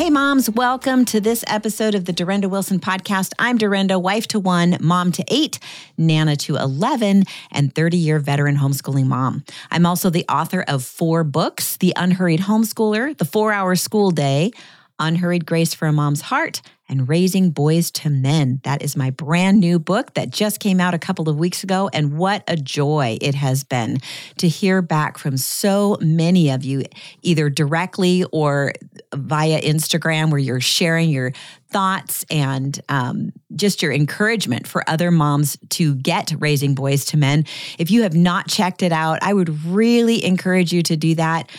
Hey moms, welcome to this episode of the Durenda Wilson podcast. I'm Durenda, wife to 1, mom to 8, nana to 11, and 30-year veteran homeschooling mom. I'm also the author of 4 books, The Unhurried Homeschooler, The 4-Hour School Day, Unhurried Grace for a Mom's Heart, and Raising Boys to Men. That is my brand new book that just came out a couple of weeks ago, and what a joy it has been to hear back from so many of you, either directly or via Instagram, where you're sharing your thoughts and just your encouragement for other moms to get Raising Boys to Men. If you have not checked it out, I would really encourage you to do that.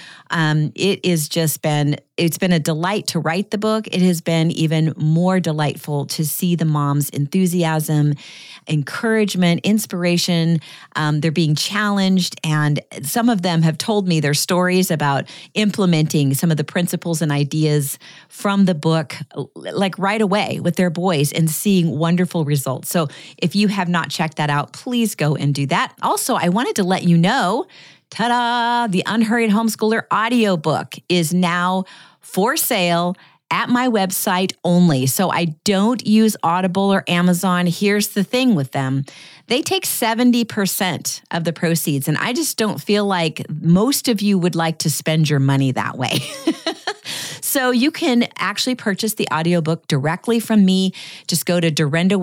It's been a delight to write the book. It has been even more delightful to see the moms' enthusiasm, encouragement, inspiration. They're being challenged, and some of them have told me their stories about implementing some of the principles and ideas from the book, like right away with their boys, and seeing wonderful results. So if you have not checked that out, please go and do that. Also, I wanted to let you know, ta-da, the Unhurried Homeschooler audiobook is now for sale at my website only. So I don't use Audible or Amazon. Here's the thing with them. They take 70% of the proceeds, and I just don't feel like most of you would like to spend your money that way. So you can actually purchase the audiobook directly from me. Just go to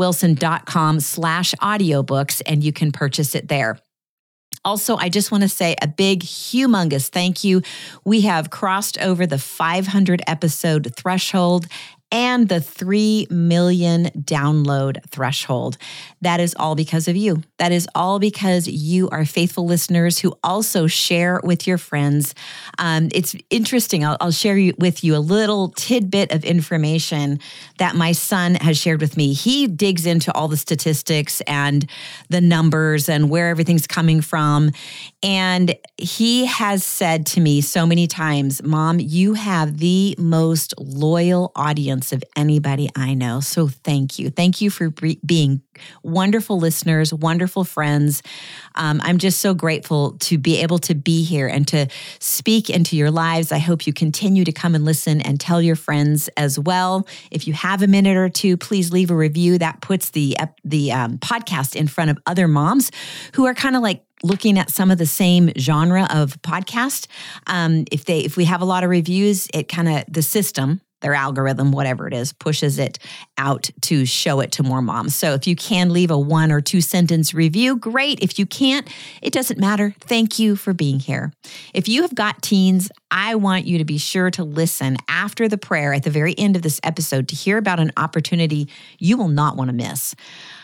durendawilson.com/audiobooks and you can purchase it there. Also, I just want to say a big, humongous thank you. We have crossed over the 500 episode threshold and the 3 million download threshold. That is all because of you. That is all because you are faithful listeners who also share with your friends. It's interesting. I'll share with you a little tidbit of information that my son has shared with me. He digs into all the statistics and the numbers and where everything's coming from. And he has said to me so many times, Mom, you have the most loyal audience of anybody I know. So thank you. Thank you for being wonderful listeners, wonderful friends. I'm just so grateful to be able to be here and to speak into your lives. I hope you continue to come and listen and tell your friends as well. If you have a minute or two, please leave a review. That puts the podcast in front of other moms who are kind of like looking at some of the same genre of podcast. If we have a lot of reviews, it kind of, the system, their algorithm, whatever it is, pushes it out to show it to more moms. So if you can leave a 1 or 2 sentence review, great. If you can't, it doesn't matter. Thank you for being here. If you have got teens, I want you to be sure to listen after the prayer at the very end of this episode to hear about an opportunity you will not want to miss.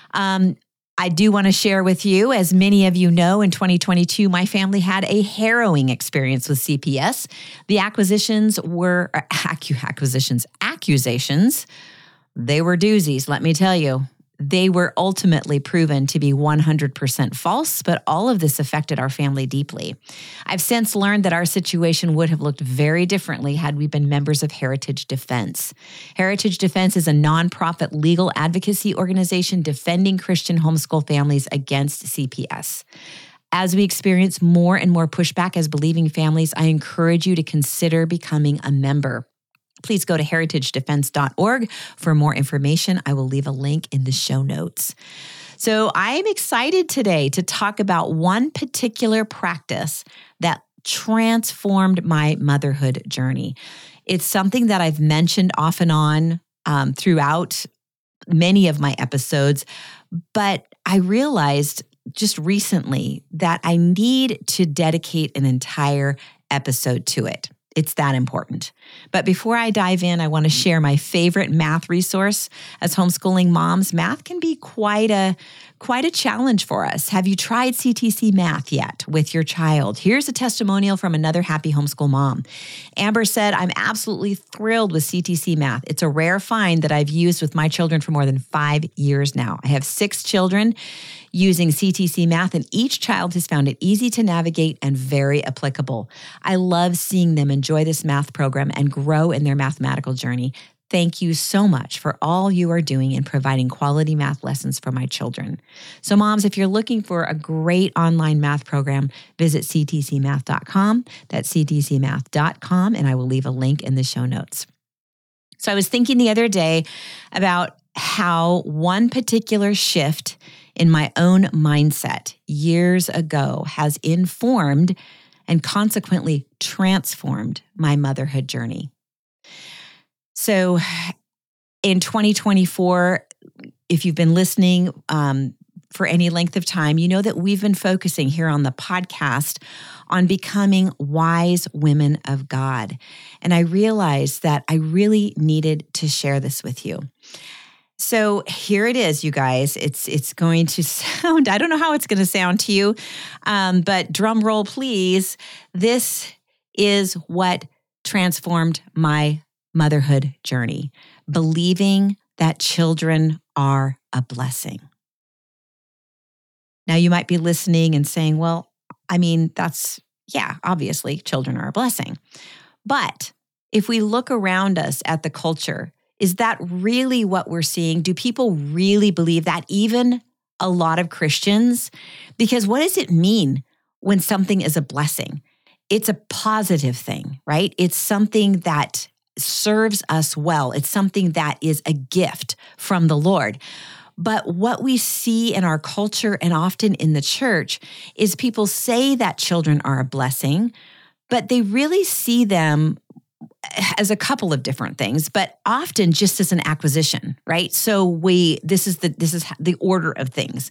I do want to share with you, as many of you know, in 2022, my family had a harrowing experience with CPS. The accusations, they were doozies, let me tell you. They were ultimately proven to be 100% false, but all of this affected our family deeply. I've since learned that our situation would have looked very differently had we been members of Heritage Defense. Heritage Defense is a nonprofit legal advocacy organization defending Christian homeschool families against CPS. As we experience more and more pushback as believing families, I encourage you to consider becoming a member. Please go to heritagedefense.org for more information. I will leave a link in the show notes. So I'm excited today to talk about one particular practice that transformed my motherhood journey. It's something that I've mentioned off and on throughout many of my episodes, but I realized just recently that I need to dedicate an entire episode to it. It's that important. But before I dive in, I want to share my favorite math resource. As homeschooling moms, math can be quite a challenge for us. Have you tried CTC Math yet with your child? Here's a testimonial from another happy homeschool mom. Amber said, I'm absolutely thrilled with CTC Math. It's a rare find that I've used with my children for more than 5 years now. I have 6 children using CTC Math, and each child has found it easy to navigate and very applicable. I love seeing them enjoy this math program and grow in their mathematical journey. Thank you so much for all you are doing in providing quality math lessons for my children. So moms, if you're looking for a great online math program, visit ctcmath.com. That's ctcmath.com, and I will leave a link in the show notes. So I was thinking the other day about how one particular shift in my own mindset years ago has informed and consequently transformed my motherhood journey. So in 2024, if you've been listening for any length of time, you know that we've been focusing here on the podcast on becoming wise women of God. And I realized that I really needed to share this with you. So here it is, you guys. It's going to sound, I don't know how it's going to sound to you, but drum roll, please. This is what transformed my motherhood journey, believing that children are a blessing. Now, you might be listening and saying, well, I mean, obviously, children are a blessing. But if we look around us at the culture, is that really what we're seeing? Do people really believe that? Even a lot of Christians? Because what does it mean when something is a blessing? It's a positive thing, right? It's something that serves us well. It's something that is a gift from the Lord. But what we see in our culture and often in the church is people say that children are a blessing, but they really see them as a couple of different things, but often just as an acquisition, right? So this is the order of things.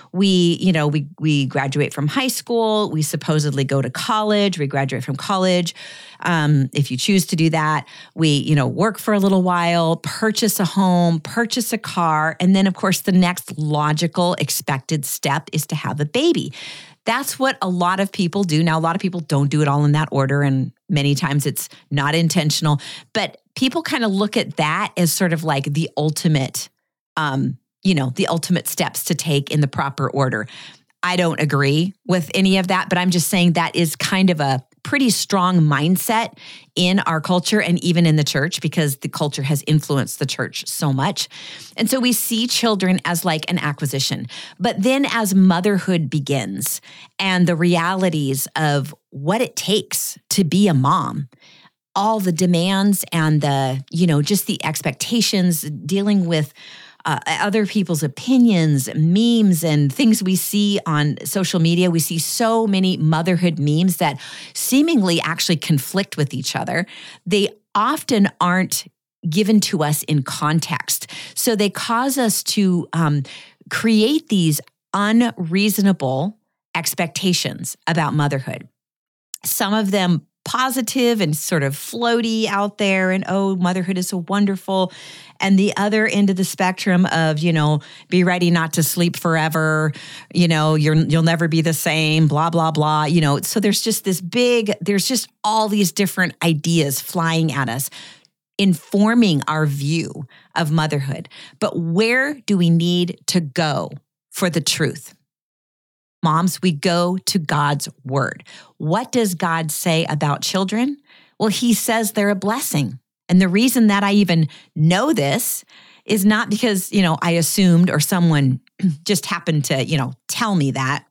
We graduate from high school. We supposedly go to college. We graduate from college. If you choose to do that, we work for a little while, purchase a home, purchase a car, and then of course the next logical expected step is to have a baby. That's what a lot of people do. Now, a lot of people don't do it all in that order, and many times it's not intentional, but people kind of look at that as sort of like the ultimate, the ultimate steps to take in the proper order. I don't agree with any of that, but I'm just saying that is kind of a pretty strong mindset in our culture and even in the church, because the culture has influenced the church so much. And so we see children as like an acquisition. But then as motherhood begins and the realities of what it takes to be a mom, all the demands and just the expectations, dealing with other people's opinions, memes, and things we see on social media. We see so many motherhood memes that seemingly actually conflict with each other. They often aren't given to us in context. So they cause us to create these unreasonable expectations about motherhood. Some of them positive and sort of floaty out there, and motherhood is so wonderful. And the other end of the spectrum of, be ready not to sleep forever, you'll never be the same, blah, blah, blah. So there's just there's just all these different ideas flying at us, informing our view of motherhood. But where do we need to go for the truth? Moms, we go to God's word. What does God say about children? Well, he says they're a blessing. And the reason that I even know this is not because, I assumed or someone just happened to, tell me that,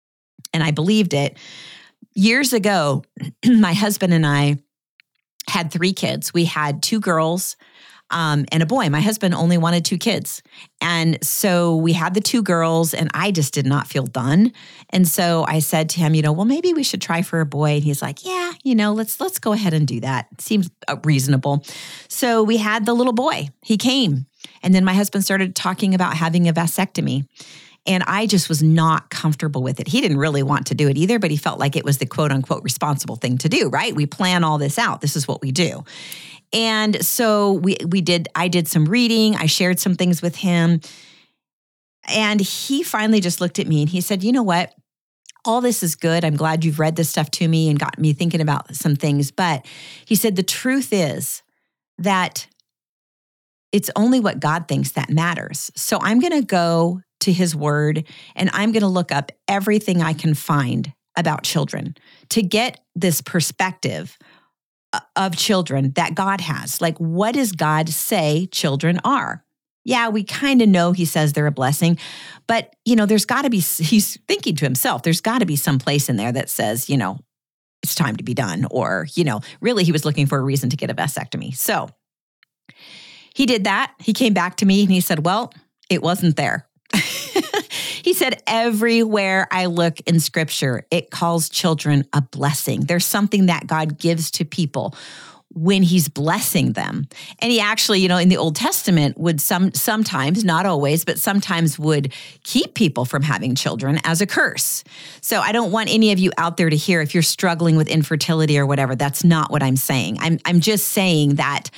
and I believed it. Years ago, my husband and I had 3 kids. We had 2 girls and a boy. My husband only wanted 2 kids. And so we had the 2 girls, and I just did not feel done. And so I said to him, well, maybe we should try for a boy. And he's like, yeah, let's go ahead and do that. Seems reasonable. So we had the little boy. He came. And then my husband started talking about having a vasectomy. And I just was not comfortable with it. He didn't really want to do it either, but he felt like it was the quote unquote responsible thing to do, right? We plan all this out. This is what we do. And so I did some reading. I shared some things with him. And he finally just looked at me and he said, you know what? All this is good. I'm glad you've read this stuff to me and got me thinking about some things. But he said, the truth is that it's only what God thinks that matters. So I'm going to go to his word and I'm going to look up everything I can find about children to get this perspective of children that God has. Like, what does God say children are? Yeah, we kind of know he says they're a blessing, but, there's got to be, he's thinking to himself, there's got to be some place in there that says, it's time to be done. Or, really he was looking for a reason to get a vasectomy. So he did that. He came back to me and he said, well, it wasn't there. He said, everywhere I look in scripture, it calls children a blessing. There's something that God gives to people when he's blessing them. And he actually, in the Old Testament would sometimes, not always, but sometimes would keep people from having children as a curse. So I don't want any of you out there to hear if you're struggling with infertility or whatever. That's not what I'm saying. I'm just saying that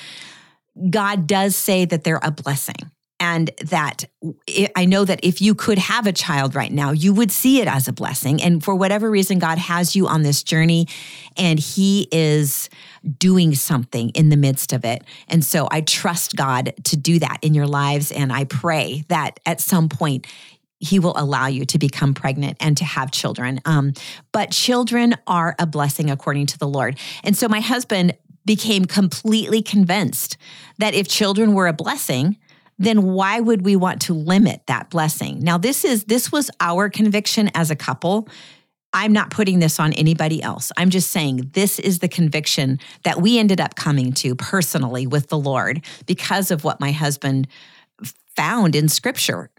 God does say that they're a blessing. And that I know that if you could have a child right now, you would see it as a blessing. And for whatever reason, God has you on this journey and he is doing something in the midst of it. And so I trust God to do that in your lives. And I pray that at some point, he will allow you to become pregnant and to have children. But children are a blessing according to the Lord. And so my husband became completely convinced that if children were a blessing, then why would we want to limit that blessing? Now, this was our conviction as a couple. I'm not putting this on anybody else. I'm just saying this is the conviction that we ended up coming to personally with the Lord because of what my husband found in scripture.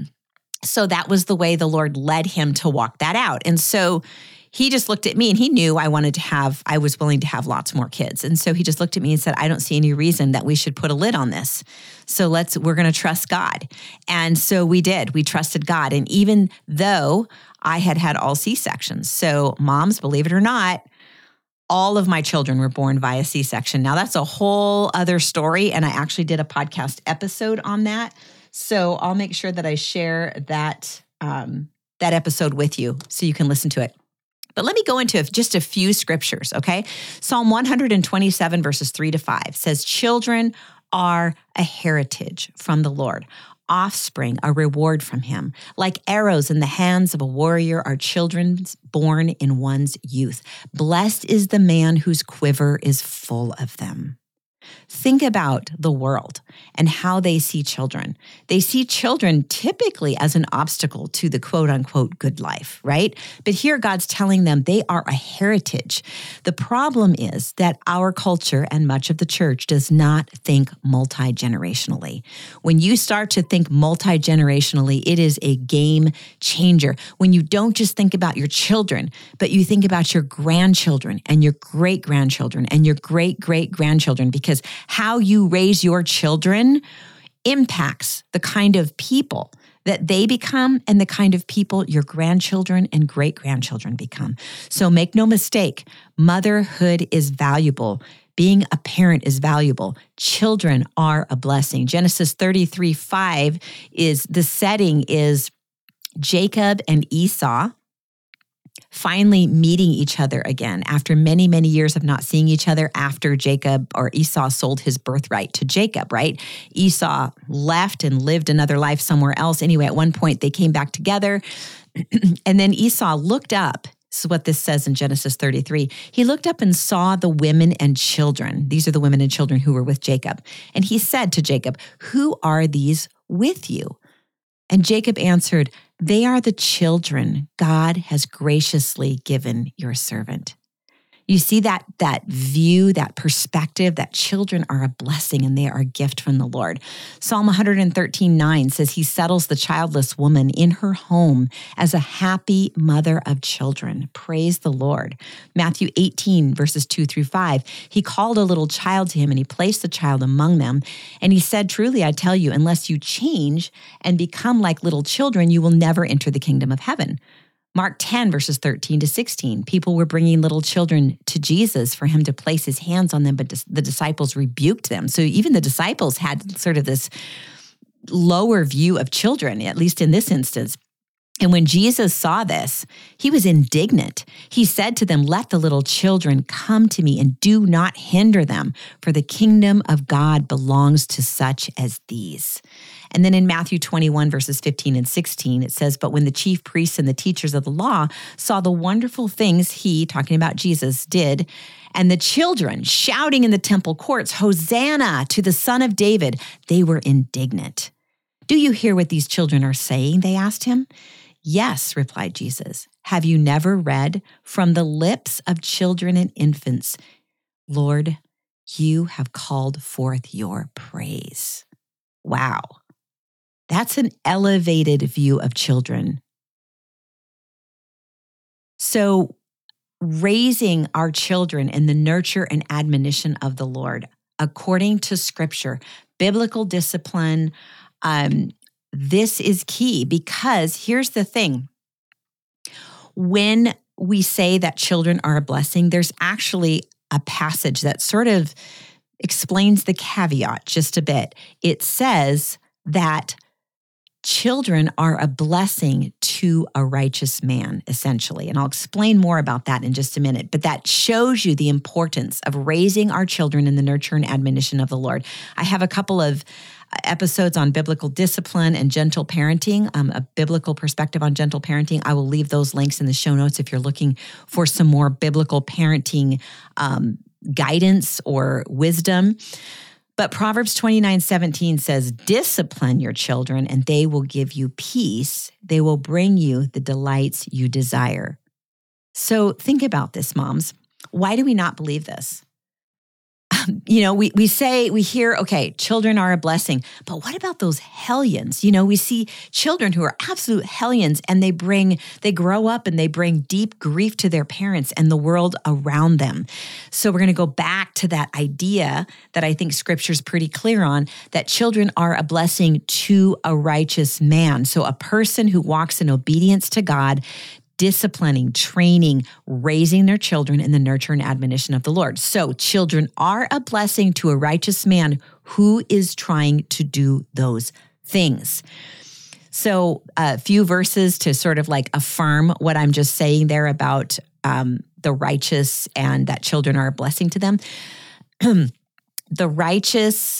So that was the way the Lord led him to walk that out. And so he just looked at me and he knew I was willing to have lots more kids. And so he just looked at me and said, I don't see any reason that we should put a lid on this. So we're going to trust God. And so we did. We trusted God. And even though I had all C-sections, so moms, believe it or not, all of my children were born via C-section. Now that's a whole other story. And I actually did a podcast episode on that. So I'll make sure that I share that episode with you so you can listen to it. But let me go into just a few scriptures, okay? Psalm 127 verses 3-5 says, children are a heritage from the Lord, offspring a reward from him. Like arrows in the hands of a warrior are children born in one's youth. Blessed is the man whose quiver is full of them. Think about the world and how they see children. They see children typically as an obstacle to the quote unquote good life, right? But here God's telling them they are a heritage. The problem is that our culture and much of the church does not think multi-generationally. When you start to think multi-generationally, it is a game changer. When you don't just think about your children, but you think about your grandchildren and your great-grandchildren and your great-great-grandchildren, because how you raise your children impacts the kind of people that they become and the kind of people your grandchildren and great-grandchildren become. So make no mistake, motherhood is valuable. Being a parent is valuable. Children are a blessing. Genesis 33:5 the setting is Jacob and Esau finally meeting each other again after many, many years of not seeing each other after Jacob or Esau sold his birthright to Jacob, right? Esau left and lived another life somewhere else. Anyway, at one point they came back together and then Esau looked up. This is what this says in Genesis 33. He looked up and saw the women and children. These are the women and children who were with Jacob. And he said to Jacob, "Who are these with you?" And Jacob answered, "They are the children God has graciously given your servant." You see that view, that perspective, that children are a blessing and they are a gift from the Lord. Psalm 113:9 says he settles the childless woman in her home as a happy mother of children. Praise the Lord. Matthew 18 verses 2-5, he called a little child to him and he placed the child among them. And he said, "Truly, I tell you, unless you change and become like little children, you will never enter the kingdom of heaven." Mark 10 verses 13-16, people were bringing little children to Jesus for him to place his hands on them, but the disciples rebuked them. So even the disciples had sort of this lower view of children, at least in this instance. And when Jesus saw this, he was indignant. He said to them, "Let the little children come to me and do not hinder them, for the kingdom of God belongs to such as these." And then in Matthew 21, verses 15 and 16, it says, "But when the chief priests and the teachers of the law saw the wonderful things he," talking about Jesus, "did, and the children shouting in the temple courts, 'Hosanna to the Son of David,' they were indignant." "Do you hear what these children are saying?" they asked him. "Yes," replied Jesus. "Have you never read, 'From the lips of children and infants, Lord, you have called forth your praise. Wow. That's an elevated view of children. So raising our children in the nurture and admonition of the Lord, according to Scripture, biblical discipline, this is key, because here's the thing. When we say that children are a blessing, there's actually a passage that sort of explains the caveat just a bit. It says that children are a blessing to a righteous man, essentially. And I'll explain more about that in just a minute. But that shows you the importance of raising our children in the nurture and admonition of the Lord. I have a couple of episodes on biblical discipline and gentle parenting, a biblical perspective on gentle parenting. I will leave those links in the show notes if you're looking for some more biblical parenting guidance or wisdom. But Proverbs 29:17 says, discipline your children and they will give you peace. They will bring you the delights you desire. So think about this, moms. Why do we not believe this? We hear, okay, children are a blessing, but what about those hellions? We see children who are absolute hellions, and they grow up and they bring deep grief to their parents and the world around them. So we're going to go back to that idea that I think Scripture's pretty clear on, that children are a blessing to a righteous man. So a person who walks in obedience to God, disciplining, training, raising their children in the nurture and admonition of the Lord. So children are a blessing to a righteous man who is trying to do those things. So a few verses to sort of like affirm what I'm just saying there about the righteous and that children are a blessing to them. The righteous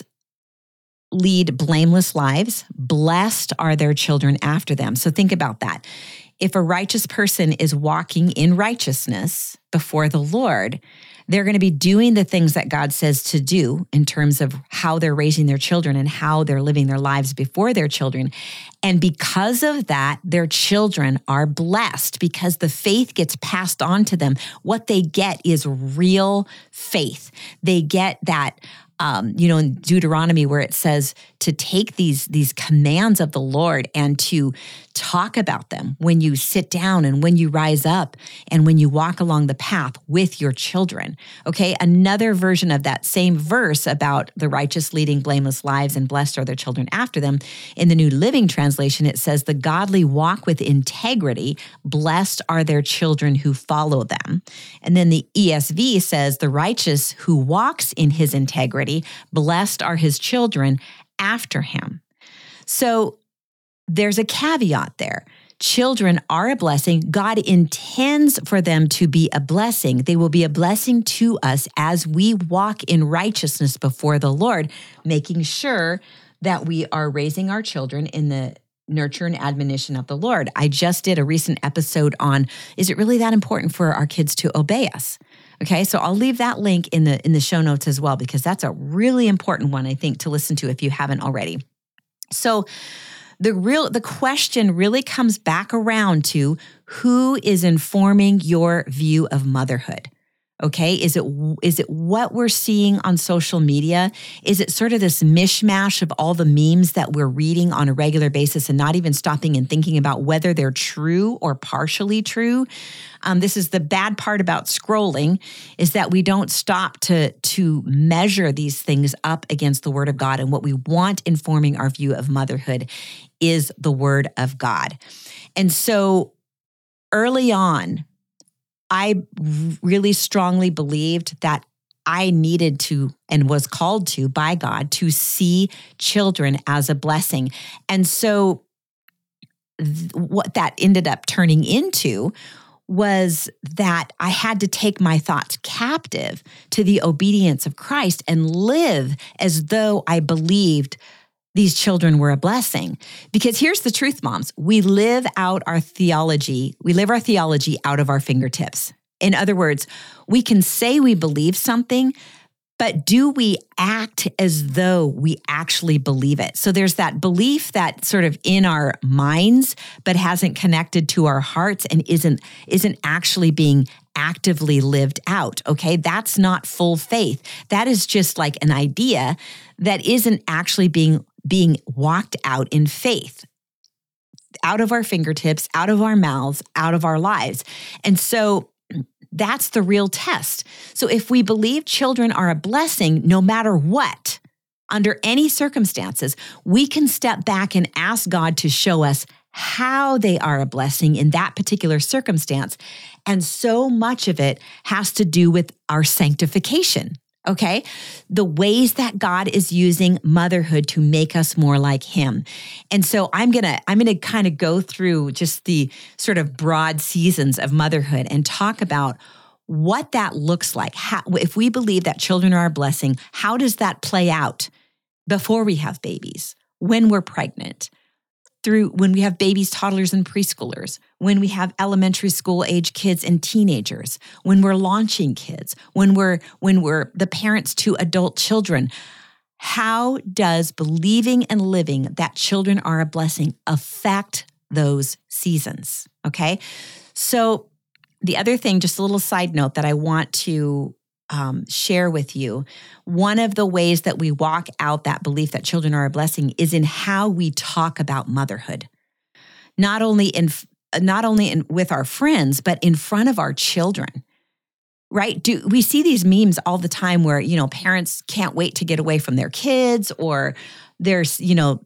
lead blameless lives. Blessed are their children after them. So think about that. If a righteous person is walking in righteousness before the Lord, they're going to be doing the things that God says to do in terms of how they're raising their children and how they're living their lives before their children. And because of that, their children are blessed because the faith gets passed on to them. What they get is real faith. They get that, in Deuteronomy where it says to take these commands of the Lord and to talk about them when you sit down and when you rise up and when you walk along the path with your children. Okay, another version of that same verse about the righteous leading blameless lives and blessed are their children after them. In the New Living Translation, it says the godly walk with integrity, blessed are their children who follow them. And then the ESV says the righteous who walks in his integrity, blessed are his children after him. So there's a caveat there. Children are a blessing. God intends for them to be a blessing. They will be a blessing to us as we walk in righteousness before the Lord, making sure that we are raising our children in the nurture and admonition of the Lord. I just did a recent episode on, is it really that important for our kids to obey us? Okay, so I'll leave that link in the show notes as well, because that's a really important one, I think, to listen to if you haven't already. So the question really comes back around to who is informing your view of motherhood. Okay, is it what we're seeing on social media? Is it sort of this mishmash of all the memes that we're reading on a regular basis and not even stopping and thinking about whether they're true or partially true? This is the bad part about scrolling, is that we don't stop to measure these things up against the Word of God. And what we want informing our view of motherhood is the Word of God. And so early on, I really strongly believed that I needed to and was called to by God to see children as a blessing. And so what that ended up turning into was that I had to take my thoughts captive to the obedience of Christ and live as though I believed these children were a blessing. Because here's the truth, moms. We live our theology out of our fingertips. In other words, we can say we believe something, but do we act as though we actually believe it? So there's that belief that sort of in our minds, but hasn't connected to our hearts and isn't actually being actively lived out. Okay. That's not full faith. That is just like an idea that isn't actually being walked out in faith, out of our fingertips, out of our mouths, out of our lives. And so that's the real test. So if we believe children are a blessing, no matter what, under any circumstances, we can step back and ask God to show us how they are a blessing in that particular circumstance. And so much of it has to do with our sanctification. Okay, the ways that God is using motherhood to make us more like Him. And so I'm gonna kind of go through just the sort of broad seasons of motherhood and talk about what that looks like. How, if we believe that children are a blessing, how does that play out before we have babies, when we're pregnant, through when we have babies, toddlers, and preschoolers, when we have elementary school age kids and teenagers, when we're launching kids, when we're the parents to adult children. How does believing and living that children are a blessing affect those seasons? Okay. So the other thing, just a little side note that I want to share with you, one of the ways that we walk out that belief that children are a blessing is in how we talk about motherhood, not only with our friends, but in front of our children. Right? We see these memes all the time where, parents can't wait to get away from their kids, or there's,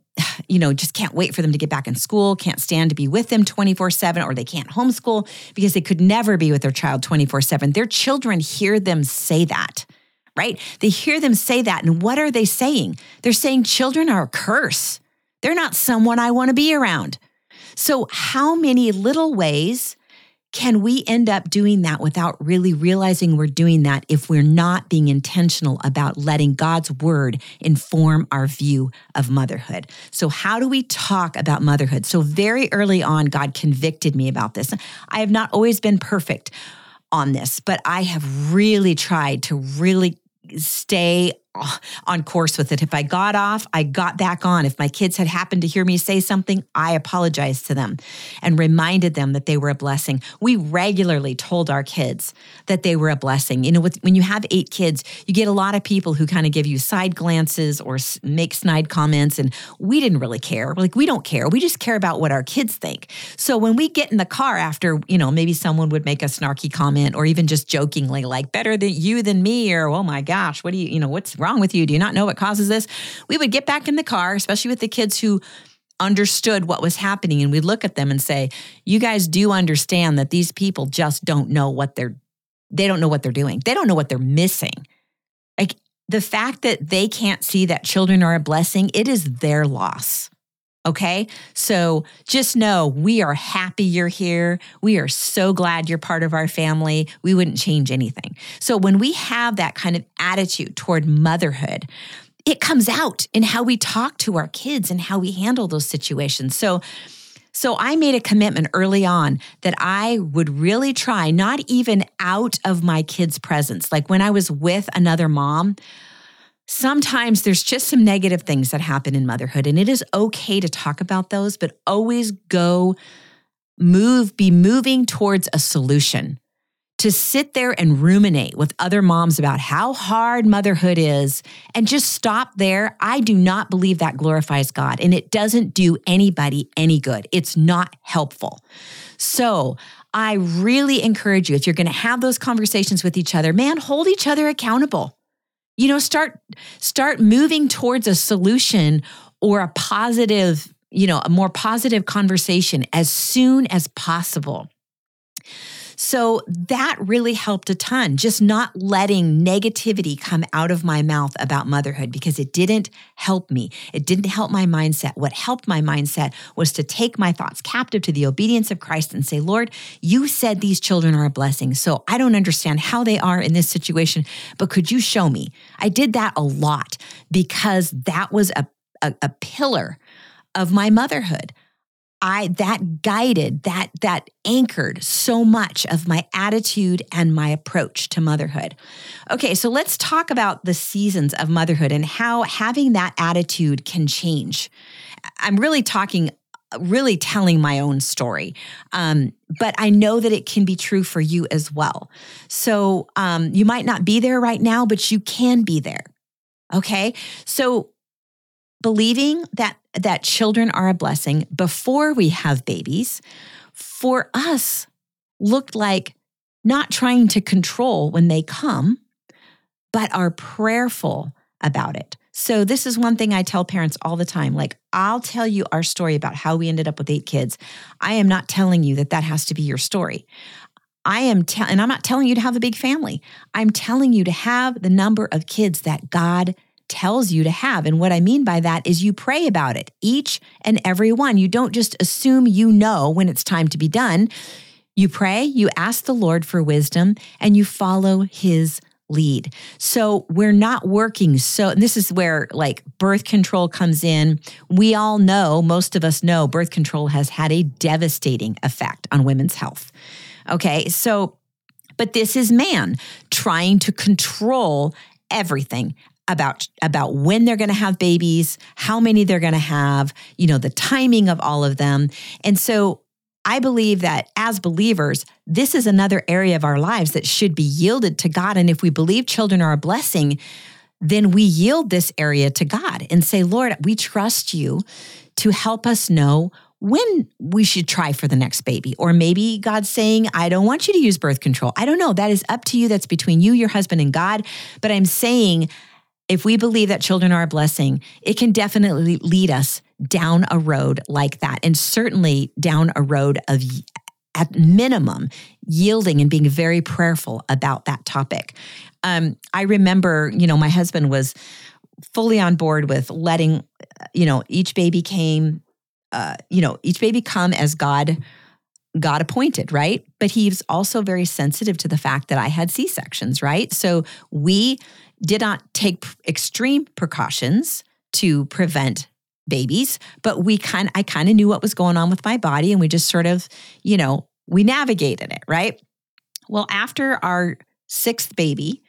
just can't wait for them to get back in school, can't stand to be with them 24/7, or they can't homeschool because they could never be with their child 24/7. Their children hear them say that, right? They hear them say that. And what are they saying? They're saying children are a curse. They're not someone I want to be around. So how many little ways can we end up doing that without really realizing we're doing that if we're not being intentional about letting God's word inform our view of motherhood? So how do we talk about motherhood? So very early on, God convicted me about this. I have not always been perfect on this, but I have really tried to really stay on course with it. If I got off, I got back on. If my kids had happened to hear me say something, I apologized to them and reminded them that they were a blessing. We regularly told our kids that they were a blessing. When you have 8 kids, you get a lot of people who kind of give you side glances or make snide comments, and we didn't really care. We don't care. We just care about what our kids think. So when we get in the car after, maybe someone would make a snarky comment, or even just jokingly like, better than you than me, or, oh my gosh, what do you, what's wrong with you? Do you not know what causes this? We would get back in the car, especially with the kids who understood what was happening. And we'd look at them and say, you guys do understand that these people just don't know what they don't know what they're doing. They don't know what they're missing. Like the fact that they can't see that children are a blessing, it is their loss. Okay? So just know we are happy you're here. We are so glad you're part of our family. We wouldn't change anything. So when we have that kind of attitude toward motherhood, it comes out in how we talk to our kids and how we handle those situations. So I made a commitment early on that I would really try, not even out of my kids' presence. Like when I was with another mom, sometimes there's just some negative things that happen in motherhood, and it is okay to talk about those, but always be moving towards a solution. To sit there and ruminate with other moms about how hard motherhood is and just stop there, I do not believe that glorifies God, and it doesn't do anybody any good. It's not helpful. So I really encourage you, if you're going to have those conversations with each other, man, hold each other accountable. Start moving towards a solution or a positive, a more positive conversation as soon as possible. So that really helped a ton, just not letting negativity come out of my mouth about motherhood, because it didn't help me. It didn't help my mindset. What helped my mindset was to take my thoughts captive to the obedience of Christ and say, Lord, you said these children are a blessing. So I don't understand how they are in this situation, but could you show me? I did that a lot because that was a pillar of my motherhood. That anchored so much of my attitude and my approach to motherhood. Okay, so let's talk about the seasons of motherhood and how having that attitude can change. I'm really talking really telling my own story. But I know that it can be true for you as well. So you might not be there right now, but you can be there. Okay? So believing that children are a blessing before we have babies, for us, looked like not trying to control when they come, but are prayerful about it. So this is one thing I tell parents all the time. Like, I'll tell you our story about how we ended up with 8 kids. I am not telling you that has to be your story. And I'm not telling you to have a big family. I'm telling you to have the number of kids that God tells you to have. And what I mean by that is you pray about it, each and every one. You don't just assume you know when it's time to be done. You pray, you ask the Lord for wisdom, and you follow his lead. So we're not working. And this is where like birth control comes in. We all know, most of us know, birth control has had a devastating effect on women's health. Okay. But this is man trying to control everything about when they're going to have babies, how many they're going to have, the timing of all of them. And so I believe that as believers, this is another area of our lives that should be yielded to God. And if we believe children are a blessing, then we yield this area to God and say, Lord, we trust you to help us know when we should try for the next baby. Or maybe God's saying, I don't want you to use birth control. I don't know. That is up to you. That's between you, your husband, and God. But I'm saying, if we believe that children are a blessing, it can definitely lead us down a road like that, and certainly down a road of, at minimum, yielding and being very prayerful about that topic. I remember, my husband was fully on board with letting, each baby come as God appointed, right? But he's also very sensitive to the fact that I had C-sections, right? So we did not take extreme precautions to prevent babies, but I kind of knew what was going on with my body, and we just sort of, we navigated it, right? Well, after our 6th baby,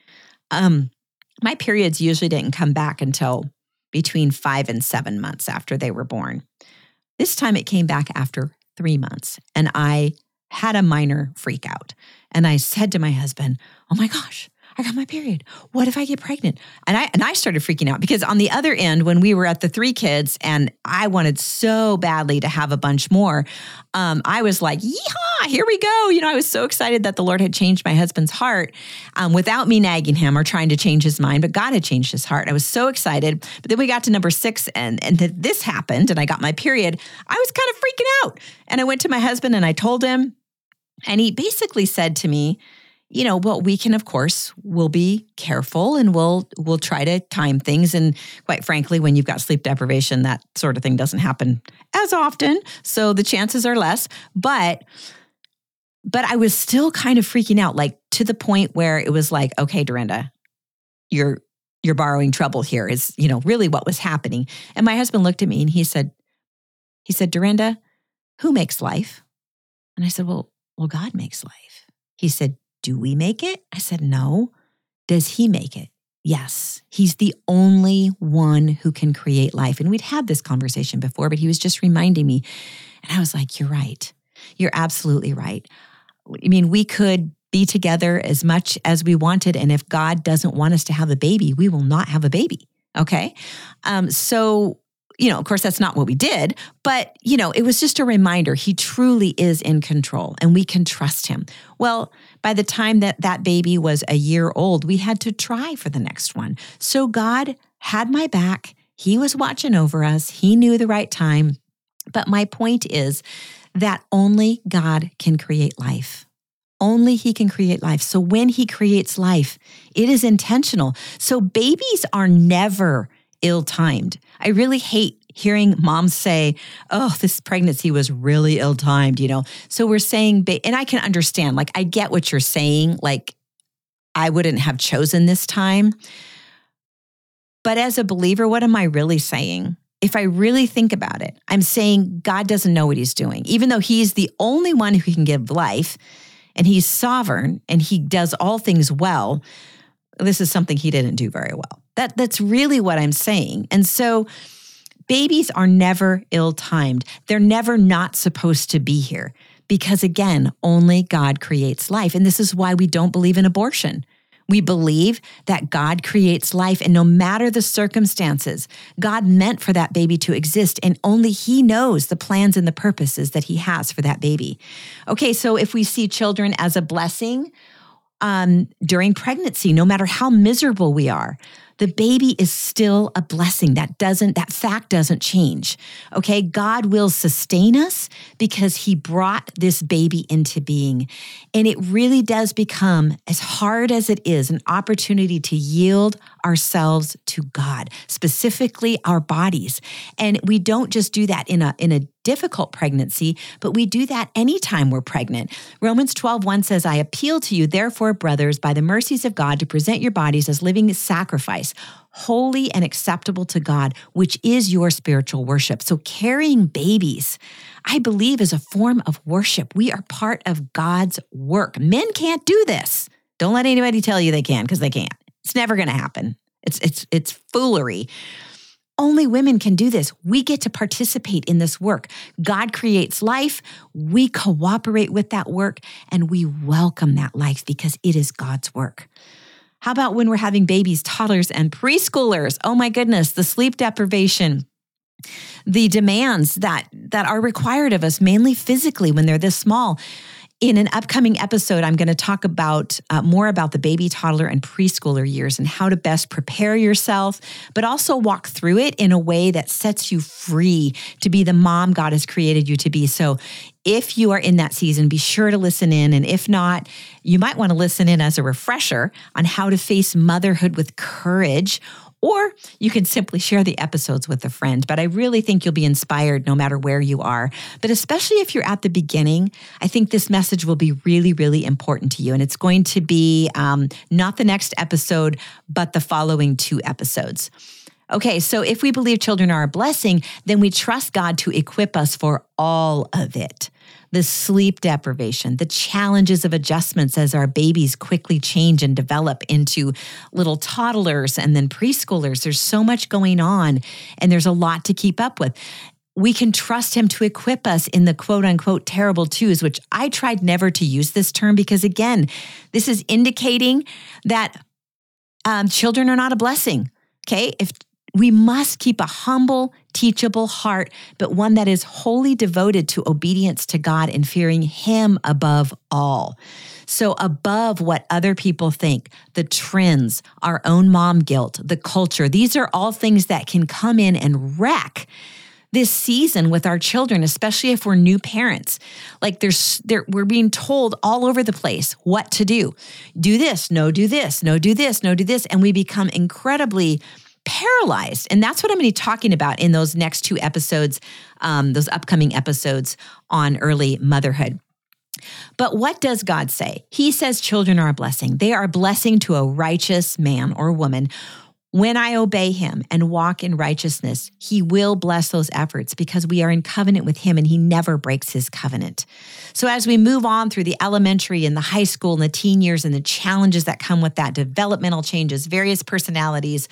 my periods usually didn't come back until between 5 and 7 months after they were born. This time it came back after 3 months, and I had a minor freak out. And I said to my husband, oh my gosh, I got my period. What if I get pregnant? And I started freaking out, because on the other end, when we were at the 3 kids and I wanted so badly to have a bunch more, I was like, yeehaw, here we go. I was so excited that the Lord had changed my husband's heart without me nagging him or trying to change his mind, but God had changed his heart. I was so excited. But then we got to number 6 and this happened and I got my period. I was kind of freaking out. And I went to my husband and I told him, and he basically said to me, well, we can, of course, we'll be careful and we'll try to time things. And quite frankly, when you've got sleep deprivation, that sort of thing doesn't happen as often. So the chances are less. But I was still kind of freaking out, like to the point where it was like, okay, Dorinda, you're borrowing trouble here is, really what was happening. And my husband looked at me and he said, Dorinda, who makes life? And I said, well, God makes life. He said, do we make it? I said, no. Does he make it? Yes. He's the only one who can create life. And we'd had this conversation before, but he was just reminding me. And I was like, you're right. You're absolutely right. I mean, we could be together as much as we wanted. And if God doesn't want us to have a baby, we will not have a baby. Okay. So, of course, that's not what we did, but, it was just a reminder. He truly is in control and we can trust him. Well, by the time that baby was a year old, we had to try for the next one. So God had my back. He was watching over us. He knew the right time. But my point is that only God can create life. Only he can create life. So when he creates life, it is intentional. So babies are never ill-timed. I really hate hearing moms say, oh, this pregnancy was really ill-timed, So we're saying, and I can understand, like, I get what you're saying, like, I wouldn't have chosen this time. But as a believer, what am I really saying? If I really think about it, I'm saying God doesn't know what he's doing. Even though he's the only one who can give life, and he's sovereign, and he does all things well, this is something he didn't do very well. That's really what I'm saying. And so Babies are never ill-timed. They're never not supposed to be here because, again, only God creates life. And this is why we don't believe in abortion. We believe that God creates life, and no matter the circumstances, God meant for that baby to exist, and only He knows the plans and the purposes that He has for that baby. Okay, so if we see children as a blessing during pregnancy, no matter how miserable we are, the baby is still a blessing. That fact doesn't change. Okay, God will sustain us because He brought this baby into being. And it really does become, as hard as it is, an opportunity to yield ourselves to God, specifically our bodies. And we don't just do that in a difficult pregnancy, but we do that anytime we're pregnant. Romans 12:1 says, I appeal to you, therefore, brothers, by the mercies of God, to present your bodies as living sacrifice, holy and acceptable to God, which is your spiritual worship. So carrying babies, I believe, is a form of worship. We are part of God's work. Men can't do this. Don't let anybody tell you they can, because they can't. It's never going to happen. It's foolery. Only women can do this. We get to participate in this work. God creates life. We cooperate with that work, and we welcome that life because it is God's work. How about when we're having babies, toddlers, and preschoolers? Oh my goodness, the sleep deprivation, the demands that are required of us, mainly physically when they're this small. In an upcoming episode, I'm going to talk about more about the baby, toddler, and preschooler years and how to best prepare yourself, but also walk through it in a way that sets you free to be the mom God has created you to be. So if you are in that season, be sure to listen in. And if not, you might want to listen in as a refresher on how to face motherhood with courage. Or you can simply share the episodes with a friend. But I really think you'll be inspired no matter where you are. But especially if you're at the beginning, I think this message will be really, really important to you. And it's going to be not the next episode, but the following 2 episodes. Okay, so if we believe children are a blessing, then we trust God to equip us for all of it. The sleep deprivation, the challenges of adjustments as our babies quickly change and develop into little toddlers and then preschoolers. There's so much going on, and there's a lot to keep up with. We can trust Him to equip us in the quote unquote terrible twos, which I tried never to use this term because, again, this is indicating that children are not a blessing. Okay, we must keep a humble, teachable heart, but one that is wholly devoted to obedience to God and fearing Him above all. So above what other people think, the trends, our own mom guilt, the culture, these are all things that can come in and wreck this season with our children, especially if we're new parents. Like we're being told all over the place what to do. Do this, no, do this, no, do this, no, do this. And we become incredibly paralyzed. And that's what I'm going to be talking about in those next 2 episodes, those upcoming episodes on early motherhood. But what does God say? He says children are a blessing. They are a blessing to a righteous man or woman. When I obey Him and walk in righteousness, He will bless those efforts because we are in covenant with Him and He never breaks His covenant. So as we move on through the elementary and the high school and the teen years and the challenges that come with that, developmental changes, various personalities,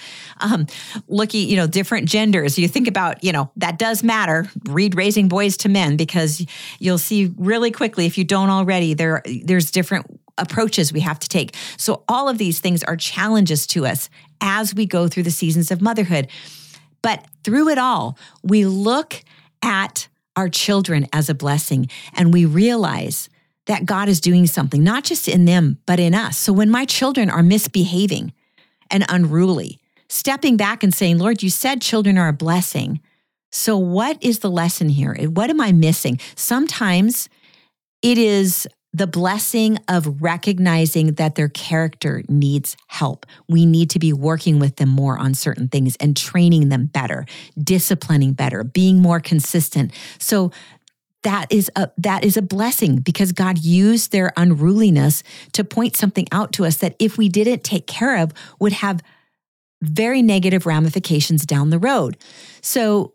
looking, different genders, you think about, that does matter. Read Raising Boys to Men, because you'll see really quickly, if you don't already, there's different approaches we have to take. So all of these things are challenges to us as we go through the seasons of motherhood. But through it all, we look at our children as a blessing, and we realize that God is doing something, not just in them, but in us. So when my children are misbehaving and unruly, stepping back and saying, Lord, you said children are a blessing. So what is the lesson here? What am I missing? Sometimes it is the blessing of recognizing that their character needs help. We need to be working with them more on certain things and training them better, disciplining better, being more consistent. So that is a blessing because God used their unruliness to point something out to us that if we didn't take care of would have very negative ramifications down the road. So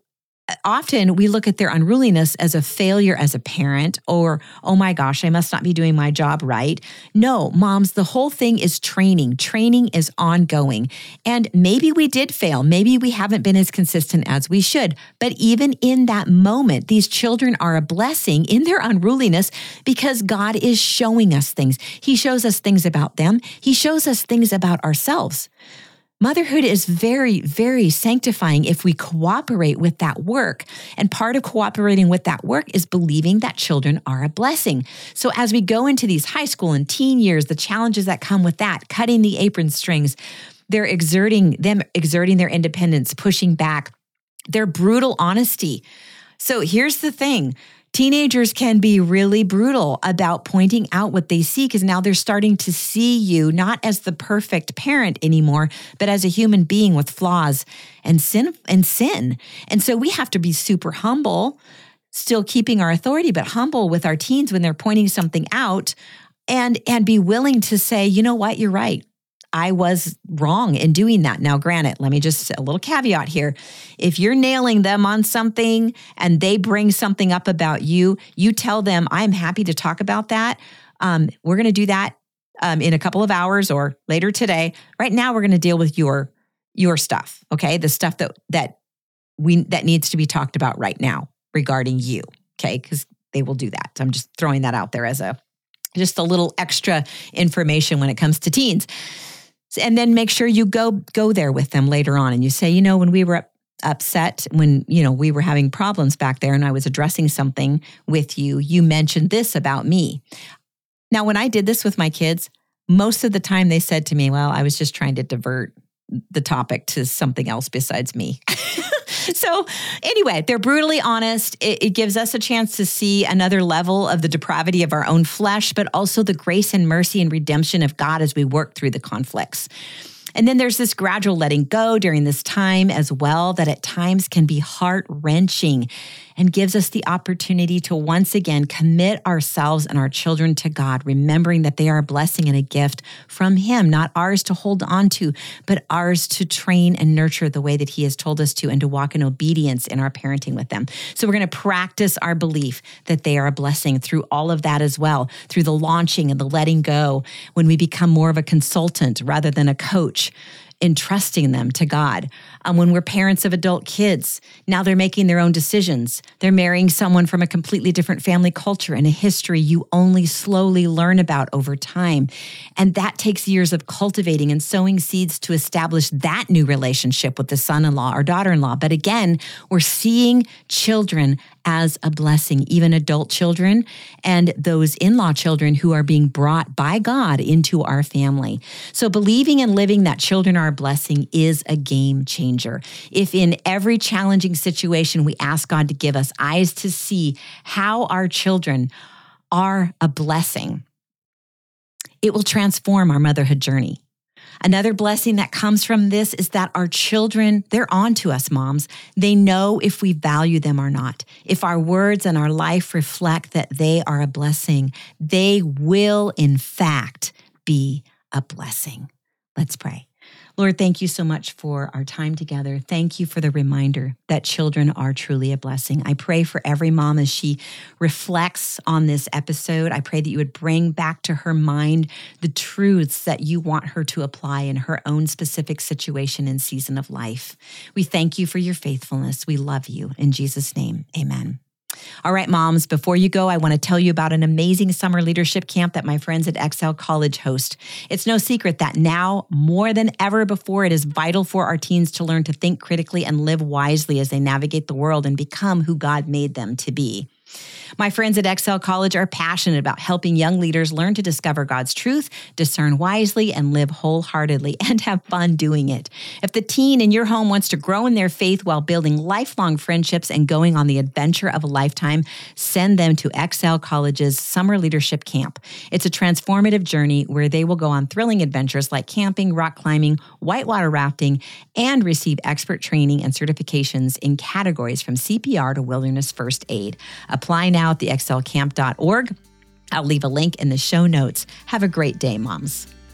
often we look at their unruliness as a failure as a parent, or, oh my gosh, I must not be doing my job right. No, moms, the whole thing is training. Training is ongoing. And maybe we did fail. Maybe we haven't been as consistent as we should. But even in that moment, these children are a blessing in their unruliness because God is showing us things. He shows us things about them. He shows us things about ourselves. Motherhood is very, very sanctifying if we cooperate with that work. And part of cooperating with that work is believing that children are a blessing. So as we go into these high school and teen years, the challenges that come with that, cutting the apron strings, they're exerting their independence, pushing back, their brutal honesty. So here's the thing. Teenagers can be really brutal about pointing out what they see because now they're starting to see you not as the perfect parent anymore, but as a human being with flaws and sin. And so we have to be super humble, still keeping our authority, but humble with our teens when they're pointing something out and be willing to say, you know what, you're right. I was wrong in doing that. Now, granted, let me just a little caveat here. If you're nailing them on something and they bring something up about you, you tell them, I'm happy to talk about that. We're going to do that in a couple of hours or later today. Right now, we're going to deal with your stuff, okay? The stuff that needs to be talked about right now regarding you, okay? Because they will do that. So I'm just throwing that out there as just a little extra information when it comes to teens. And then make sure you go there with them later on. And you say, when we were upset, when, we were having problems back there and I was addressing something with you, you mentioned this about me. Now, when I did this with my kids, most of the time they said to me, well, I was just trying to divert the topic to something else besides me. So anyway, they're brutally honest. It gives us a chance to see another level of the depravity of our own flesh, but also the grace and mercy and redemption of God as we work through the conflicts. And then there's this gradual letting go during this time as well that at times can be heart-wrenching and gives us the opportunity to once again commit ourselves and our children to God, remembering that they are a blessing and a gift from Him, not ours to hold on to, but ours to train and nurture the way that He has told us to and to walk in obedience in our parenting with them. So we're going to practice our belief that they are a blessing through all of that as well, through the launching and the letting go, when we become more of a consultant rather than a coach, entrusting them to God. When we're parents of adult kids, now they're making their own decisions. They're marrying someone from a completely different family culture and a history you only slowly learn about over time. And that takes years of cultivating and sowing seeds to establish that new relationship with the son-in-law or daughter-in-law. But again, we're seeing children as a blessing, even adult children and those in-law children who are being brought by God into our family. So believing and living that children are a blessing is a game changer. If in every challenging situation we ask God to give us eyes to see how our children are a blessing, it will transform our motherhood journey. Another blessing that comes from this is that our children, they're on to us, moms. They know if we value them or not. If our words and our life reflect that they are a blessing, they will, in fact, be a blessing. Let's pray. Lord, thank you so much for our time together. Thank you for the reminder that children are truly a blessing. I pray for every mom as she reflects on this episode. I pray that you would bring back to her mind the truths that you want her to apply in her own specific situation and season of life. We thank you for your faithfulness. We love you. In Jesus' name, amen. All right, moms, before you go, I want to tell you about an amazing summer leadership camp that my friends at Excel College host. It's no secret that now, more than ever before, it is vital for our teens to learn to think critically and live wisely as they navigate the world and become who God made them to be. My friends at Excel College are passionate about helping young leaders learn to discover God's truth, discern wisely, and live wholeheartedly, and have fun doing it. If the teen in your home wants to grow in their faith while building lifelong friendships and going on the adventure of a lifetime, send them to Excel College's Summer Leadership Camp. It's a transformative journey where they will go on thrilling adventures like camping, rock climbing, whitewater rafting, and receive expert training and certifications in categories from CPR to wilderness first aid. Apply now at theexcelcamp.org. I'll leave a link in the show notes. Have a great day, moms.